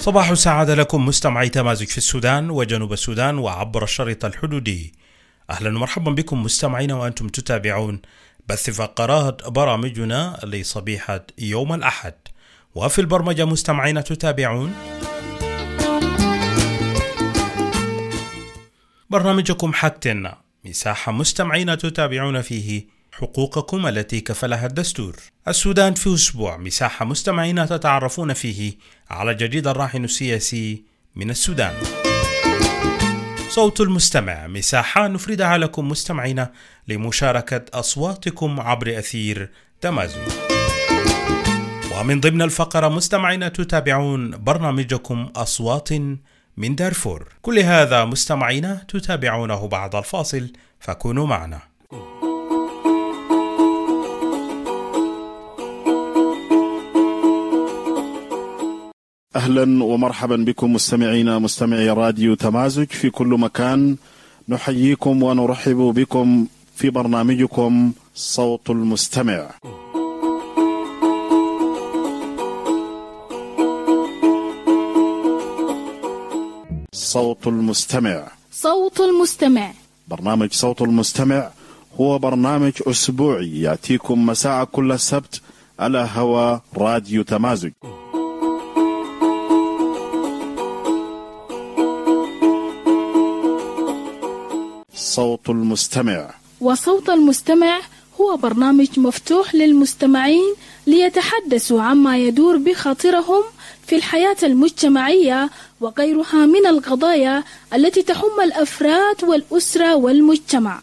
صباح سعادة لكم مستمعي تمازج في السودان وجنوب السودان وعبر الشريط الحدودي. أهلا ومرحبا بكم مستمعين وأنتم تتابعون بث فقرات برامجنا لصبيحة يوم الأحد. وفي البرمجة مستمعين تتابعون برنامجكم حقتنا، مساحة مستمعين تتابعون فيه حقوقكم التي كفلها الدستور. السودان في أسبوع، مساحة مستمعين تتعرفون فيه على جديد الراهن السياسي من السودان. صوت المستمع، مساحة نفردها لكم مستمعين لمشاركة أصواتكم عبر أثير تمازج. ومن ضمن الفقرة مستمعين تتابعون برنامجكم أصوات من دارفور. كل هذا مستمعين تتابعونه بعد الفاصل، فكونوا معنا. أهلا ومرحبا بكم مستمعي راديو تمازج في كل مكان. نحييكم ونرحب بكم في برنامجكم صوت المستمع. صوت المستمع. صوت المستمع. برنامج صوت المستمع هو برنامج أسبوعي يأتيكم مساء كل السبت على هوا راديو تمازج. صوت المستمع. وصوت المستمع هو برنامج مفتوح للمستمعين ليتحدثوا عما يدور بخاطرهم في الحياة المجتمعية وغيرها من القضايا التي تهم الأفراد والأسرة والمجتمع.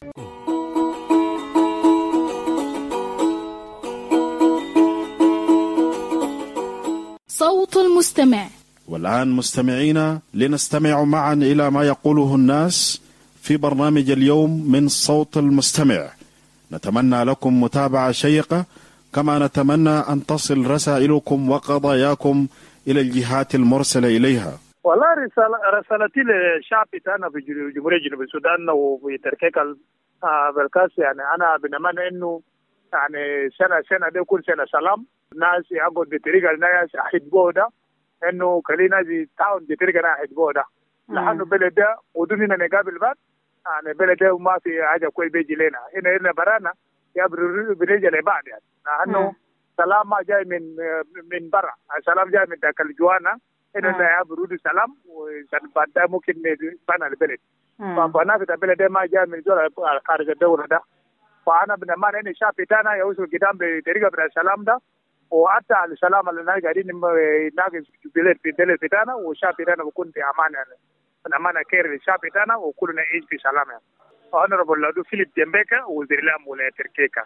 صوت المستمع. والآن مستمعينا لنستمع معا إلى ما يقوله الناس في برنامج اليوم من صوت المستمع. نتمنى لكم متابعة شيقة، كما نتمنى أن تصل رسائلكم وقضاياكم إلى الجهات المرسلة إليها. والله رسالتي للشعب بتاعنا في جمهورية جنوب السودان وفي تركيك بالكاس، يعني أنا بنتمنى إنه يعني سنة دي كل سنة سلام ناس يقعد بطريقة الناس أحبوا ده، إنه كلنا ناس تعاون بطريقة ناس أحبوا ده، لأنه بلد ده ودوننا نقابل بعض، يعني بلد ده ما في حاجة كويس بيجي لنا هنا برانا يا برجع لبعض، يعني لأنه سلام ما جاي من برا، السلام جاي من ذاك الجوانا هنا يا برود سلام، وبعد ده ممكن بنا البلد. فبنا في البلد ده ما جاي من زول خارج الدولة ده، فأنا بنمان إن الشعب بتاعنا يوصل قدام بطريقة من السلام ده، وحتى السلام اللي ناقص قاعدين ناقص في البلد بتاعنا، والشعب بتاعنا بيكون في أمان، يعني من أمانة كير للشعب بتاعنا وكلنا نعيش في سلام. يعني Honorable Ladu Philip Jembeka وزير الأمن ولاية تركيكا.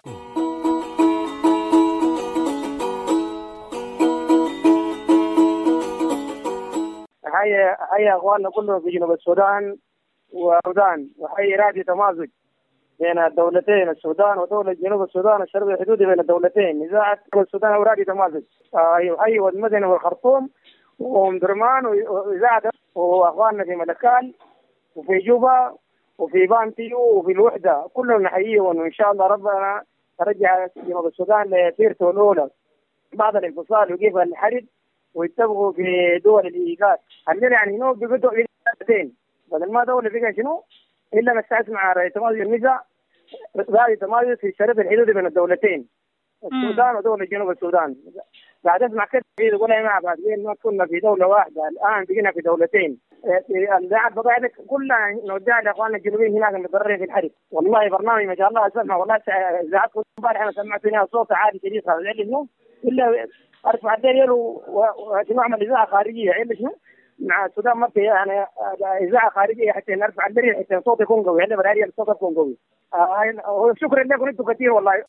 هيا أخواننا كلهم في جنوب السودان والسودان، وهي راديو تمازج بين الدولتين السودان ودولة جنوب السودان الشرقي الحدودي بين الدولتين، إذاعة السودان وراديو تمازج. هي والمدني والخرطوم وأم درمان وإذاعة وأخواننا في ملكال وفي جوبا وفي بانتيو وفي الوحدة كلهم نحييهم، وإن شاء الله ربنا رجع جنوب السودان لسيرته الأولى بعد الانفصال وكيف الحرب، ويتبقوا في دول الإيجاد. عندنا يعني هنا بيبدأوا إلى دولتين، بدل ما دولة بقى شنو إلا نستعد مع رئيس تمازج النزاع رئيس تمازج في الشرق الحدودي بين الدولتين السودان ودولة جنوب السودان. بعد اسمع كده يقول يا جماعه بعد ما كنا في دوله واحده الان بقينا في دولتين. الإذاعة بضاعتك كلها نوديها لاخواننا الجنوبيين هناك المتضررين في الحرب. والله برنامج ما شاء الله اسمع، والله اذاعتكم امبارح انا سمعت فيها صوت عالي شديد خالص اليوم، الا ارفع الدليل ونعمل اذاعه خارجيه شنو مع السودان ما في يعني اذاعه خارجيه حتى نرفع الدليل حتى صوت يكون قوي، يعني بالعربيه الصوت يكون قوي. شكرا لكم انتم كثير والله.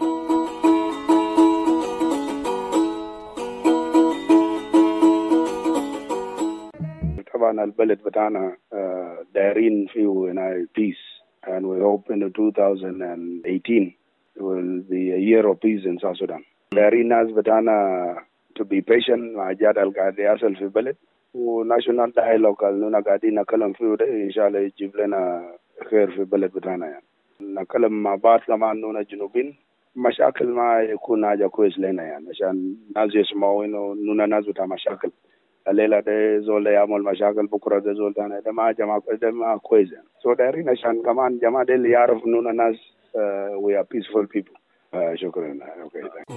طبعا البلد بتاعنا دايرين فيه peace, and we hope in 2018 will be a year of peace in South Sudan. دايرين ناس بتاعنا to be patient مع جاد القاعد يصل في البلد، وناشونال dialogue اللي قاعدين نتكلم فيه ده إن شاء الله يجيب لنا خير في البلد بتاعنا. يعني نتكلم مع بعض كمان إنه الجنوبين مشاكل ما يكون حاجة كويس لنا، يعني عشان ناس يسمعوا إنه ناس بتاع مشاكل الليله ده زول ده يعمل مشاكل، بكره ده زول ثاني، ده ما جماعه ده ما كويس. سو دايرين عشان كمان جماعه ده اللي يعرف انه الناس we are peaceful people. شكرا. اوكي.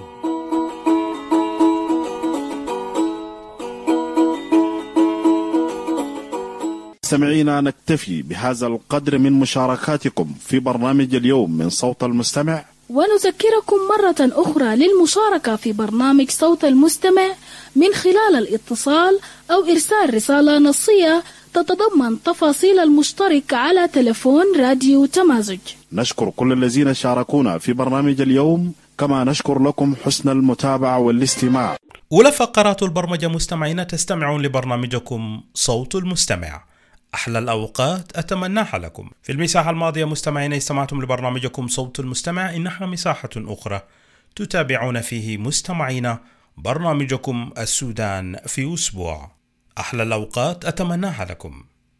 مستمعينا، نكتفي بهذا القدر من مشاركاتكم في برنامج اليوم من صوت المستمع، ونذكركم مرة أخرى للمشاركة في برنامج صوت المستمع من خلال الاتصال أو إرسال رسالة نصية تتضمن تفاصيل المشترك على تلفون راديو تمازج. نشكر كل الذين شاركونا في برنامج اليوم، كما نشكر لكم حسن المتابعة والاستماع. أولى فقرات البرمجة مستمعين، تستمعون لبرنامجكم صوت المستمع. أحلى الأوقات أتمناها لكم. في المساحة الماضية مستمعين استمعتم لبرنامجكم صوت المستمع، إنها مساحة أخرى تتابعون فيه مستمعين برنامجكم السودان في أسبوع. أحلى الأوقات أتمناها لكم.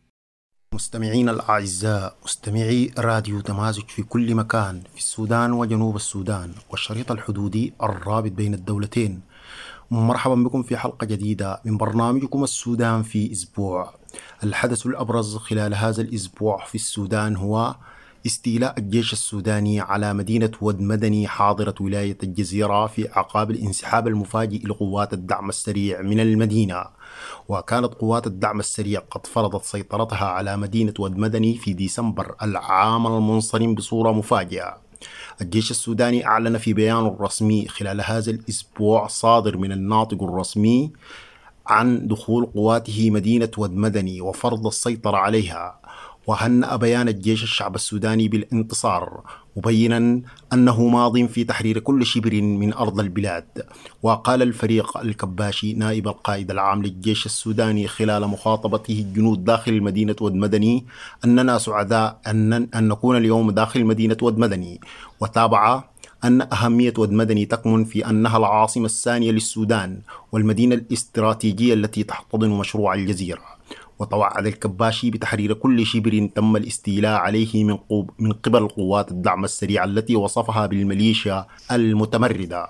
مستمعين الأعزاء، مستمعي راديو تمازج في كل مكان في السودان وجنوب السودان والشريط الحدودي الرابط بين الدولتين، مرحبا بكم في حلقة جديدة من برنامجكم السودان في أسبوع. الحدث الأبرز خلال هذا الأسبوع في السودان هو استيلاء الجيش السوداني على مدينة ود مدني حاضرة ولاية الجزيرة في أعقاب الانسحاب المفاجئ لقوات الدعم السريع من المدينة. وكانت قوات الدعم السريع قد فرضت سيطرتها على مدينة ود مدني في ديسمبر العام المنصرم بصورة مفاجئة. الجيش السوداني أعلن في بيان رسمي خلال هذا الأسبوع صادر من الناطق الرسمي عن دخول قواته مدينة ود مدني وفرض السيطرة عليها، وهنأ بيان الجيش الشعب السوداني بالانتصار، مبينا أنه ماض في تحرير كل شبر من أرض البلاد. وقال الفريق الكباشي نائب القائد العام للجيش السوداني خلال مخاطبته الجنود داخل مدينة ود مدني أننا سعداء أن نكون اليوم داخل مدينة ود مدني. وتابع أن أهمية ود مدني تكمن في أنها العاصمة الثانية للسودان والمدينة الاستراتيجية التي تحتضن مشروع الجزيرة. وتوعد الكباشي بتحرير كل شبر تم الاستيلاء عليه من قبل قوات الدعم السريع التي وصفها بالميليشيا المتمردة.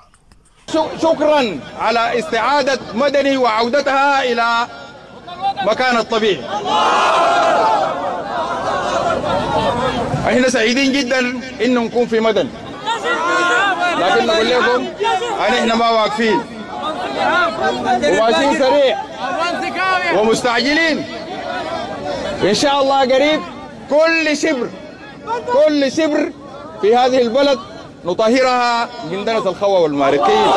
شكرا على استعادة مدني وعودتها إلى مكان الطبيعي. احنا سعيدين جدا إنه نكون في مدن، لكن نقول لكم احنا ما واقفين وماشيين سريع ومستعجلين. إن شاء الله قريب كل شبر في هذه البلد نطهرها من دنس الخوة والمارقين.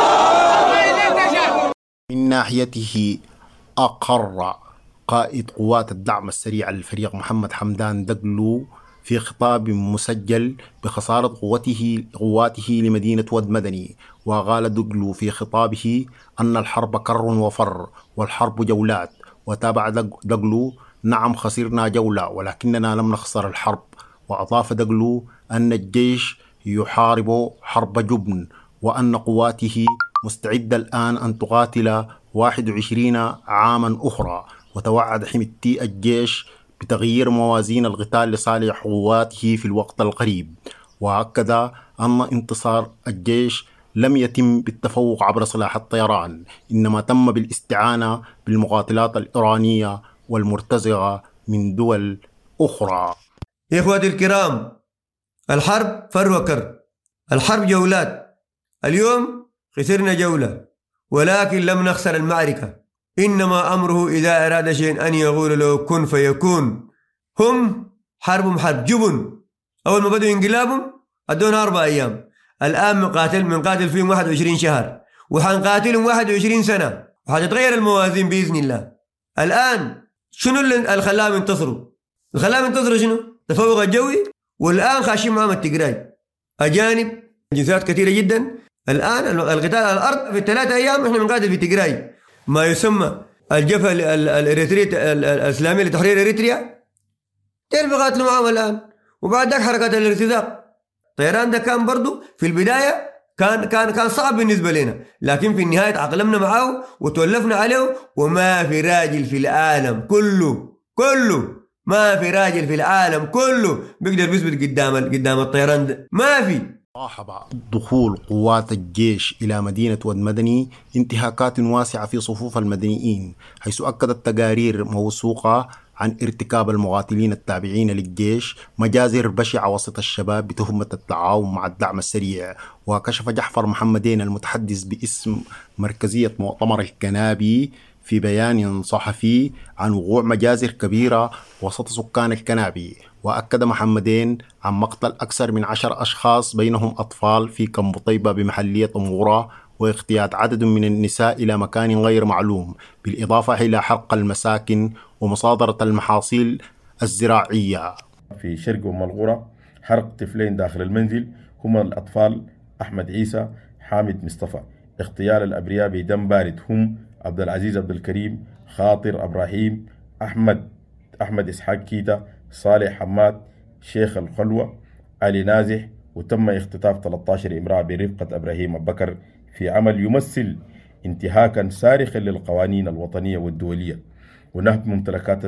من ناحيته أقر قائد قوات الدعم السريع الفريق محمد حمدان دقلو في خطاب مسجل بخسارة قواته لمدينة ود مدني. وقال دقلو في خطابه أن الحرب كر وفر والحرب جولات. وتابع دقلو: نعم خسرنا جولة ولكننا لم نخسر الحرب. وأضاف دقلو أن الجيش يحارب حرب جبن وأن قواته مستعدة الآن أن تقاتل 21 عاما أخرى. وتوعد حميدتي الجيش بتغيير موازين القتال لصالح قواته في الوقت القريب. وأكد أن انتصار الجيش لم يتم بالتفوق عبر سلاح الطيران، إنما تم بالاستعانة بالمقاتلات الإيرانية والمرتزقة من دول أخرى. يا إخواتي الكرام، الحرب فر وكر، الحرب جولات. اليوم خسرنا جولة ولكن لم نخسر المعركة، إنما أمره إذا أراد شيء أن يقول له كن فيكون. هم حربهم حرب جبن. أول ما بدوا انقلابهم أدونا 4 أيام، الآن منقاتل فيهم 21 شهر، وحنقاتلهم 21 سنة، وحتتغير الموازين بإذن الله. الآن شنو اللي خلاهم ينتصروا؟ الخلاهم ينتصروا شنو؟ تفوق الجوي، والآن خاشين معهم التجراي أجانب جنسيات كثيرة جدا. الآن القتال على الأرض في 3 أيام إحنا بنقاتل في تجراي، ما يسمى الجبهة الإريترية الإسلامية لتحرير إريتريا، تعرف يقاتلوا معهم الآن. وبعد ذلك حركات الارتزاق، الطيران ده كان برضو في البداية كان صعب بالنسبة لنا، لكن في النهاية تعاقلمنا معه وتولفنا عليه. وما في راجل في العالم كله ما في راجل في العالم كله بيقدر يثبت قدام الطيران ده، ما في. صاحب دخول قوات الجيش إلى مدينة ود مدني انتهاكات واسعة في صفوف المدنيين، حيث أكدت تقارير موثوقة عن ارتكاب المقاتلين التابعين للجيش مجازر بشعة وسط الشباب بتهمة التعاون مع الدعم السريع. وكشف جعفر محمدين المتحدث باسم مركزية مؤتمر الكنابي في بيان صحفي عن وقوع مجازر كبيرة وسط سكان الكنابي. وأكد محمدين عن مقتل أكثر من 10 أشخاص بينهم أطفال في كمبطيبة بمحلية أمورة، واغتيال عدد من النساء إلى مكان غير معلوم، بالإضافة إلى حرق المساكن ومصادرة المحاصيل الزراعية. في شرق أم الغرة حرق طفلين داخل المنزل هما الأطفال أحمد عيسى حامد مصطفى، اغتيال الأبرياء بدم بارد هم عبد العزيز عبد الكريم خاطر إبراهيم أحمد إسحاق كيتا صالح حماد شيخ الخلوة علي نازح. وتم اختطاف 13 امرأة برفقة إبراهيم بكر في عمل يمثل انتهاكا صارخا للقوانين الوطنية والدولية، ونهب ممتلكات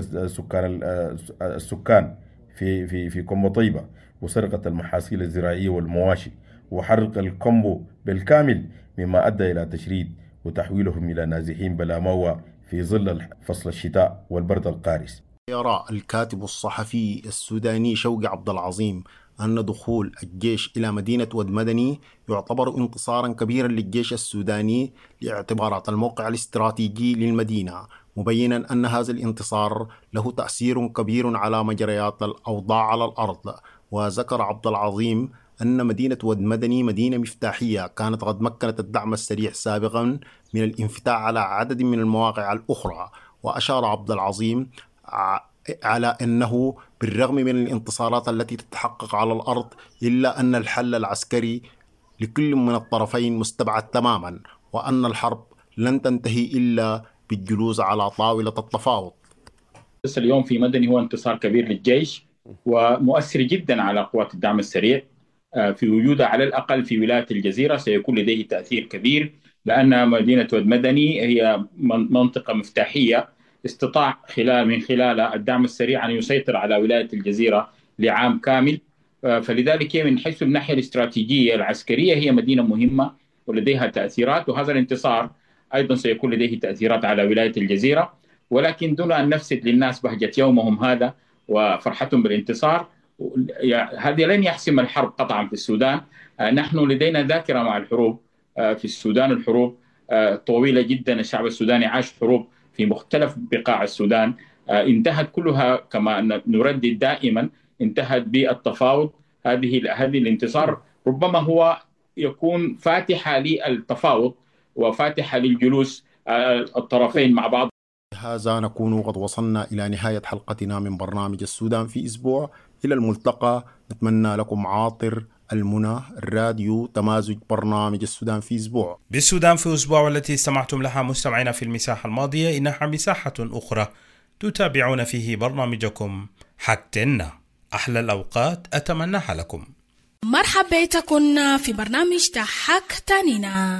السكان في كومبو طيبة، وسرقة المحاصيل الزراعية والمواشي، وحرق الكومبو بالكامل، مما أدى إلى تشريد وتحويلهم إلى نازحين بلا مأوى في ظل فصل الشتاء والبرد القارس. يرى الكاتب الصحفي السوداني شوقي عبد العظيم أن دخول الجيش إلى مدينة ود مدني يعتبر انتصارا كبيرا للجيش السوداني لاعتبارات الموقع الاستراتيجي للمدينة، مبينا أن هذا الانتصار له تأثير كبير على مجريات الأوضاع على الأرض. وذكر عبد العظيم أن مدينة ود مدني مدينة مفتاحية كانت قد مكنت الدعم السريع سابقا من الانفتاح على عدد من المواقع الأخرى. وأشار عبد العظيم على أنه بالرغم من الانتصارات التي تتحقق على الأرض إلا أن الحل العسكري لكل من الطرفين مستبعد تماما، وأن الحرب لن تنتهي إلا بالجلوس على طاولة التفاوض. اليوم في مدني هو انتصار كبير للجيش ومؤثر جدا على قوات الدعم السريع، في وجودها على الأقل في ولاية الجزيرة سيكون لديه تأثير كبير، لأن مدينة ود مدني هي منطقة مفتاحية استطاع من خلال الدعم السريع أن يسيطر على ولاية الجزيرة لعام كامل. فلذلك من حيث الناحية الاستراتيجية العسكرية هي مدينة مهمة ولديها تأثيرات، وهذا الانتصار أيضا سيكون لديه تأثيرات على ولاية الجزيرة، ولكن دون أن نفسد للناس بهجة يومهم هذا وفرحتهم بالانتصار. هذا لن يحسم الحرب قطعا في السودان. نحن لدينا ذاكرة مع الحروب في السودان، الحروب طويلة جدا، الشعب السوداني عاش حروب في مختلف بقاع السودان، انتهت كلها كما نردد دائما انتهت بالتفاوض. هذه الانتصار ربما هو يكون فاتحة للتفاوض وفاتحة للجلوس الطرفين مع بعض. هذا نكون قد وصلنا إلى نهاية حلقتنا من برنامج السودان في أسبوع. إلى الملتقى، نتمنى لكم عاطر المنى، الراديو تمازج برنامج السودان في أسبوع. بالسودان في أسبوع، والتي استمعتم لها مستمعينا في المساحة الماضية، إنها مساحة أخرى تتابعون فيه برنامجكم حكتنا. أحلى الأوقات أتمناها لكم. مرحبا بكم في برنامج حكتنا.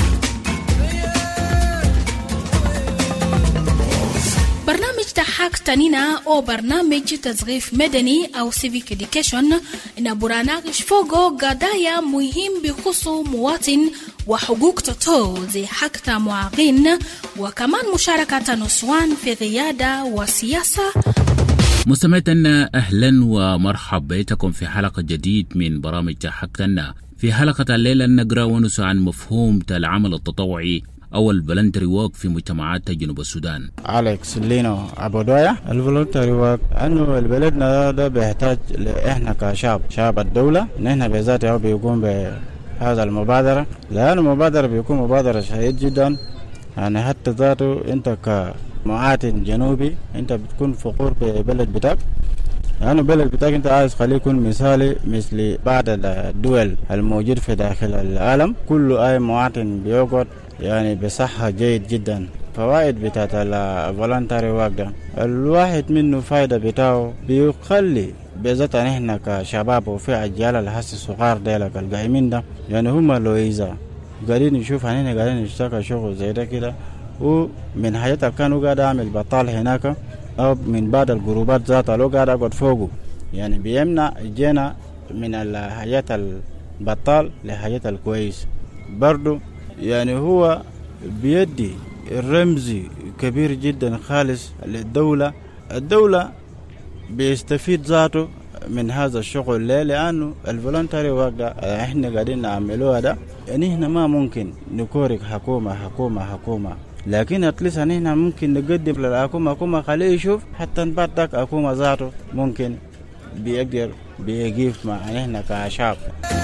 برنامج حكتنا أو برنامج تثقيف مدني أو civic education إن برنامج فوقه قضايا مهم بخصوص مواطن وحقوق تطور زي حق معاقين، وكمان مشاركة نسوان في قيادة وسياسة. مستمعينا أهلا ومرحبا بكم في حلقة جديد من برامج حكتنا. في حلقة الليلة نقرأ ونسأل عن مفهوم العمل التطوعي أو الفولنتري وورك في مجتمعات جنوب السودان. أليكس لينو أبودويا. الفولنتري وورك أنه البلدنا ده بيحتاج إحنا كشعب الدولة نحن بذاتنا بيقوم بهذا المبادرة، لأن المبادرة بيكون مبادرة شديد جدا. يعني حتى ذاته أنت كمواطن جنوبي أنت بتكون فخور ببلد بتاعك، لأنه بلد بتاعك أنت عايز خليه يكون مثالي مثل بعض الدول الموجود في داخل العالم. كل أي مواطن بيقعد يعني بصحة جيد جدا. فوائد بتاعت الفولنتري واك ده الواحد منه فايدة بتاعه بيخلي بذات نحن كشباب وفي أجيال الحس الصغار ديلك القائمين ده، يعني هم لو إذا قاعدين نشوف عننا قاعدين نشتغل شغل زي ده كده، ومن حياتها كانوا قاعد أعمل بطال هناك أو من بعض الجروبات ذاتها لو قاعد أقعد فوقه، يعني بيمنع جينا من الحياة بطال لحاجات الكويس. برضو يعني هو بيدي الرمزي كبير جدا خالص للدولة. الدولة بيستفيد ذاته من هذا الشغل. ليه؟ لأنه الفولنتري ورك ده احنا قاعدين نعملوه ده، يعني احنا ما ممكن نكورك حكومة، لكن اتليس احنا ممكن نقدم للحكومة خليه يشوف حتى بعد ذاك الحكومة ذاته ممكن بيقدر بيقيف مع احنا كشعب.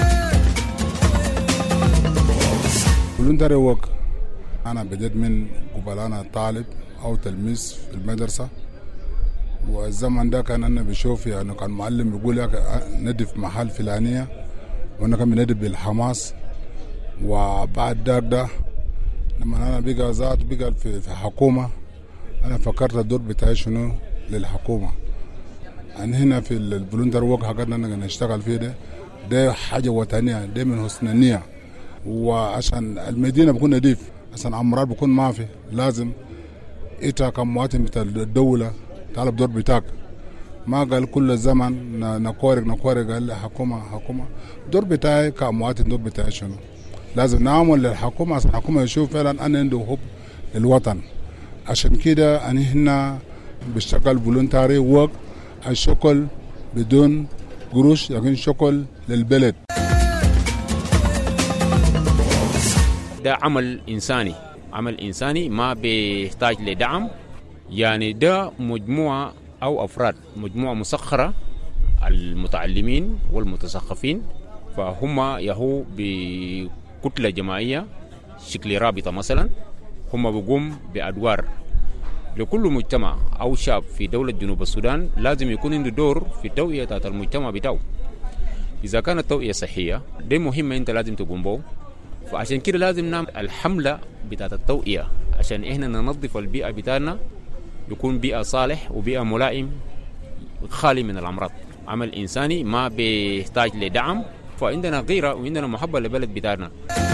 فولنتري ورك انا بديت من قبل انا طالب او تلميذ في المدرسة، والزمن ده كان انا بشوف يعني كان معلم بيقول لك ندف محل فلانية وانا كان بندف بالحماس. وبعد ده لما انا بقى في حكومة انا فكرت الدور بتاعي شنو للحكومة. يعني هنا في الفولنتري ورك حقنا انا نشتغل فيه ده حاجة وطنية، ده من حسن النية، وعشان المدينة بكون نضيف، عشان امراض بكون ما في، لازم انت كمواطن بتاع الدولة طالب دور بتاعك. ما قال كل الزمن نكورك قال حكومة. دور بتاعي كمواطن دور بتاعي شنو؟ لازم نعمل للحكومة عشان الحكومة يشوف فعلا أنا عنده حب للوطن. عشان كده أنا هنا بشتغل فولنتري ورك، الشغل بدون قروش لكن شغل للبلد. ده عمل إنساني ما بيحتاج لدعم. يعني ده مجموعة أو أفراد، مجموعة مسخرة، المتعلمين والمتثقفين، فهم يهو بكتلة جماعية شكل رابطة مثلا. هم بيقوم بأدوار لكل مجتمع أو شاب في دولة جنوب السودان لازم يكون عنده دور في توعية المجتمع بتاعه. إذا كانت التوعية صحية ده مهمة أنت لازم تقوم به. فعشان كده لازم نعمل الحملة بتاعت التوعية عشان إحنا ننظف البيئة بتاعنا، يكون بيئة صالح وبيئة ملائم خالي من الأمراض. عمل إنساني ما بيحتاج لدعم، فعندنا غيرة وعندنا محبة لبلد بتاعنا.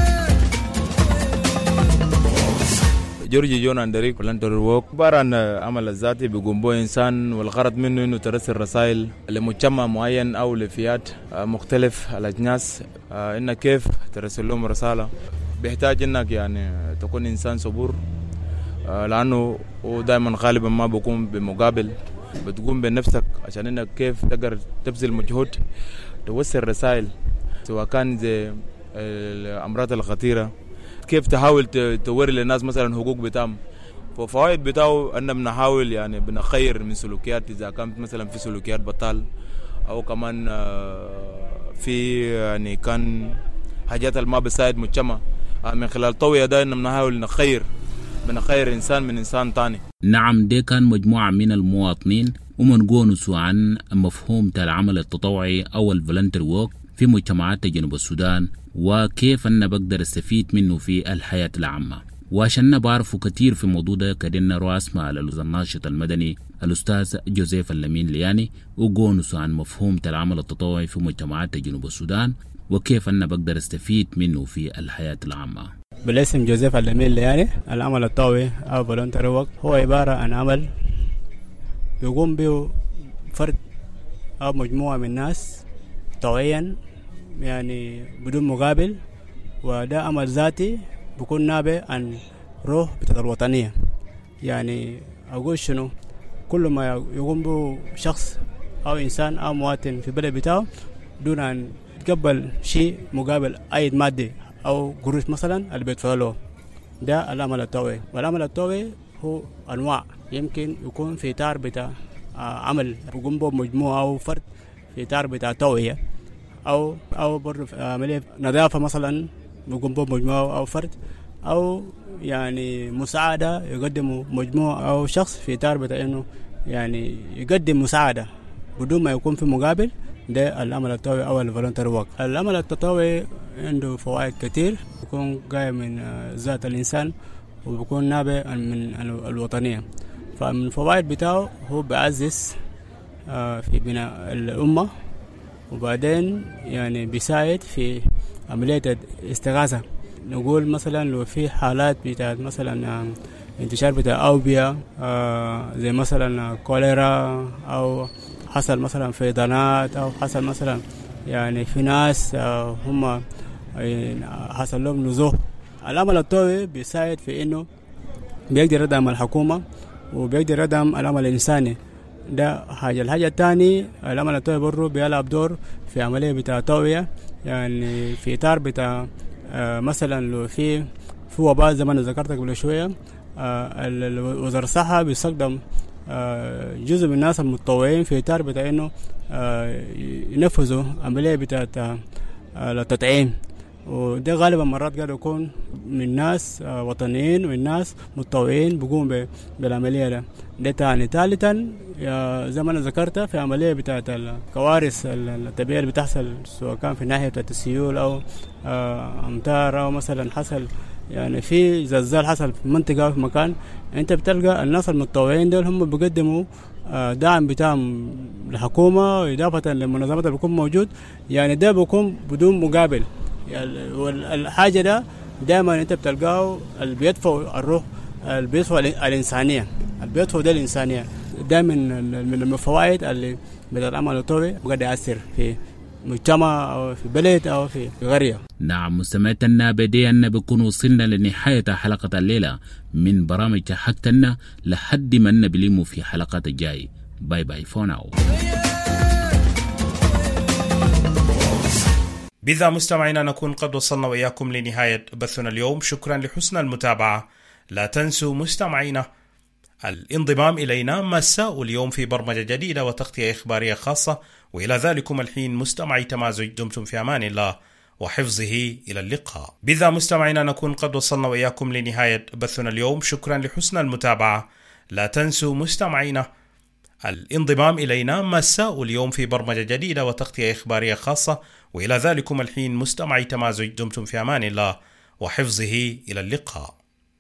جورجي جون أندريك فولنتري ورك عبارة عن عمل الذاتي بيقوم به إنسان، والغرض منه إنه ترسل رسائل لمجتمع معين أو لفئات مختلف الأجناس، إنك كيف ترسل لهم رسالة. بيحتاج إنك يعني تكون إنسان صبور، لأنه دائما غالبا ما بيكون بمقابل، بتقوم بنفسك عشان إنك كيف تقدر تبذل مجهود توصل رسائل، سواء كان زي الأمراض الخطيرة، كيف تحاول توري للناس مثلا حقوق بتاعهم. ففوائد بتاعه أننا بنحاول يعني بنخير من سلوكيات، إذا كانت مثلا في سلوكيات بطال أو كمان في يعني كان حاجات ما بتساعد مجتمع، من خلال طوية ده إننا بنحاول بنخير إنسان من إنسان تاني. نعم، دي كان مجموعة من المواطنين ومنقونسوا عن مفهوم العمل التطوعي أو الفولنتري ورك في مجتمعات جنوب السودان، وكيف أنا بقدر استفيد منه في الحياة العامة. وعشان بعرفوا كتير في موضوع ده كدنا رأس مع الناشط المدني الأستاذ جوزيف اللمين لياني، وقونسوا عن مفهوم العمل التطوعي في مجتمعات جنوب السودان وكيف أنا بقدر استفيد منه في الحياة العامة. بالاسم جوزيف اللمين لياني. العمل التطوعي أو فولنتري ورك هو عبارة عن عمل يقوم به فرد أو مجموعة من الناس طوعيا، يعني بدون مقابل، وده عمل ذاتي بيكون نابع عن روح بتاعت الوطنية. يعني أقول شنو، كل ما يقوم به شخص أو إنسان أو مواطن في بلد بتاعه دون أن يتقبل شيء مقابل أي مادي أو قروش مثلا اللي بيدفع له، ده العمل التطوعي. والعمل التطوعي هو أنواع، يمكن يكون في إطار بتاع عمل يقوم به مجموعة أو فرد في إطار بتاع توعية، أو برضه عملية نظافة مثلا يقوم به مجموعة أو فرد، أو يعني مساعدة يقدم مجموعة أو شخص في إطار بتاع إنه يعني يقدم مساعدة بدون ما يكون في مقابل. ده العمل التطوعي أو الفولنتري ورك. العمل التطوعي عنده فوائد كتير، يكون جاي من ذات الإنسان وبيكون نابع من الوطنية. فمن الفوائد بتاعه هو بيعزز في بناء الأمة، وبعدين يعني بيساعد في عملية الاستغاثة. نقول مثلا لو في حالات بتاعت مثلا انتشار بتاع أوبئة زي مثلا كوليرا، أو حصل مثلا فيضانات، أو حصل مثلا يعني في ناس هم حصل لهم نزوح. العمل الطوعي بيساعد في إنه بيقدر يدعم الحكومة وبيقدر يدعم العمل الإنساني. ده حاجة. الحاجة الثانية العمل الطوعي برضه بيلعب دور في عملية بتاع توعية، يعني في إطار بتاع مثلا لو في وباء زي ما أنا ذكرت قبل شوية، وزارة الصحة بيستخدم جزء من الناس المتطوعين في إطار بتاع إنه ينفذوا عملية بتاع التطعيم، وده غالبا مرات قاعد يكون من ناس وطنيين ومن ناس متطوعين بيقوموا بالعملية ده تاني. ثالثا زي ما أنا ذكرت في عملية بتاعت الكوارث الطبيعية اللي بتحصل، سواء كان في ناحية بتاعت السيول أو أمطار أو مثلا حصل يعني في زلزال حصل في منطقة أو في مكان، أنت بتلقى الناس المتطوعين دول هم بيقدموا دعم بتاعهم للحكومة وإضافة للمنظمات اللي بيكون موجود، يعني ده بيكون بدون مقابل. يعني والحاجة ده دائما أنت بتلقاه اللي بيدفع الروح، اللي بيدفع الإنسانية، اللي بيدفع ده الإنسانية. ده من الفوائد اللي بدأ العمل الطوعي بقدر يأثر في مجتمع أو في بلد أو في قرية. نعم مستمعينا، بدينا بكون وصلنا لنهاية حلقة الليلة من برامج حقتنا، لحد ما نبليمو في حلقات الجاي. باي باي فور ناو. بذا مستمعينا نكون قد وصلنا وإياكم لنهاية بثنا اليوم. شكرا لحسن المتابعة. لا تنسوا مستمعينا الانضمام إلينا مساء اليوم في برمجة جديدة وتغطية إخبارية خاصة. وإلى ذلكم الحين مستمعي تمازج، دمتم في أمان الله وحفظه. إلى اللقاء. بذا مستمعينا نكون قد وصلنا وإياكم لنهاية بثنا اليوم. شكرا لحسن المتابعة. لا تنسوا مستمعينا الانضمام إلينا مساء اليوم في برمجة جديدة وتغطية إخبارية خاصة. وإلى ذلكم الحين مستمعي تمازج، دمتم في أمان الله وحفظه. إلى اللقاء.